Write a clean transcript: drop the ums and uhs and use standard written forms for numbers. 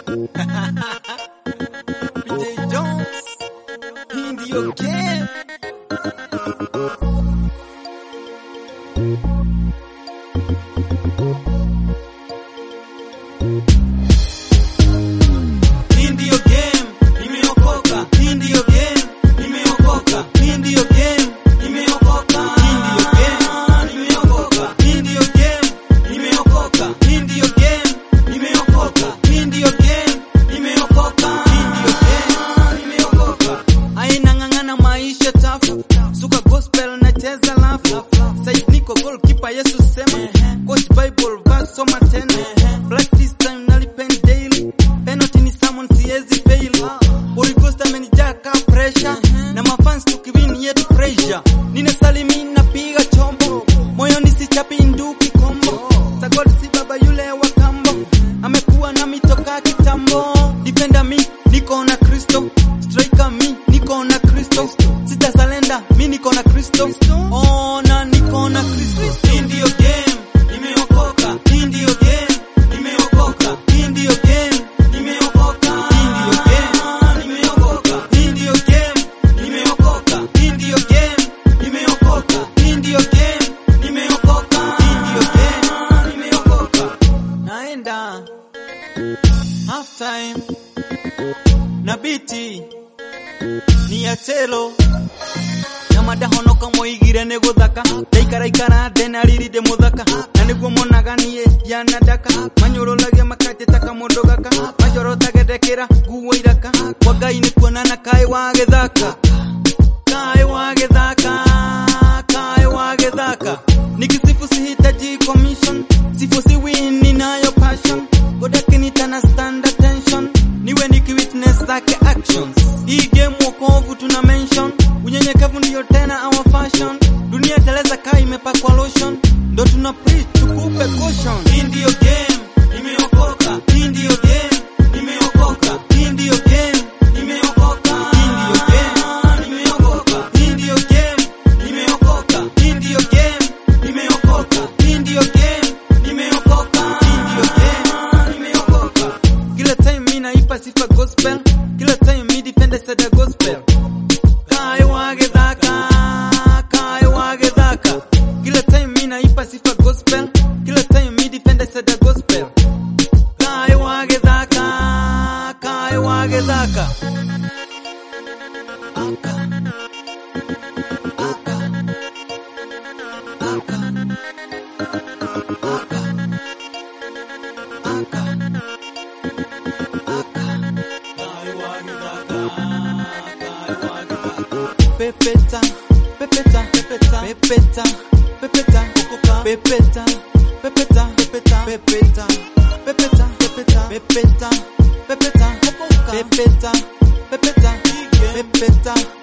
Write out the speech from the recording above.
PJ Jones, hii ndio game. Hii ndio game, nimeokoka. Hii ndio game, nimeokoka. Hii ndio game, nimeokoka. Hii ndio game, nimeokoka. Hii ndio game, nimeokoka. Hii ndio game, nimeokoka. Hii ndio game, nimeokoka. Aina ngangana maisha tafu, suka gospel na cheza lafu. Side niko goalkeeper Yesu sema, quote Bible verse soma tena. Practice time nalipend daily, penalty ni someone siezi fail. Holy Ghost amenijaka pressure, na mafans tukiwini yetu pressure. Nina salimi napiga chombo, moyo nisichapi nduki kombo. Sagodi si baba yule wa kambo, amekuwa na mitoka kitambo. Defender mi, niko na Kristo. Striker mi, niko na Kristo. Sita salenda, mi niko na Kristo. Oh na niko na Kristo. Hii ndio game, nimeokoka. Hii ndio game, nimeokoka. Hii ndio game, nimeokoka. Hii ndio game, nimeokoka. Hii ndio game, nimeokoka. Hii ndio game, nimeokoka. Hii ndio game, nimeokoka. Hii ndio game, nimeokoka. Naenda half time na biti ni atelo Namada honoka moigire ne guthaka Daikara denariri muthaka na niguo monaganie yanadaka manyurulage makate taka mundu gaka majorotage dekera guo iraka kwa Ngai ni kuonana kai wa githaka nikisifu sihitaji commission sifu si win ninayo passion godakini tana stand attention niwe niki witness zake actions hii game wokovu tuna mention unyenyekevu ndio tena our fashion dunia teleza kai imepakwa lotion ndo tuna preach tukupe caution hii ndio game nimeokoka hii ndio game nimeokoka hii ndio game nimeokoka hii ndio game nimeokoka hii ndio game nimeokoka hii ndio game nimeokoka hii ndio game nimeokoka hii ndio game nimeokoka kila time mimi naipa sifa gospel kila time mimi defend the gospel kai wagedhaka kila time mimi naipa sifa gospel kila time mimi defend the gospel kai wagedhaka Pepeta, pepeta, pepeta, pepeta, pepeta, pepeta, pepeta, pepeta, pepeta, pepeta, pepeta, pepeta, pepeta, pepeta, pepeta, pepeta,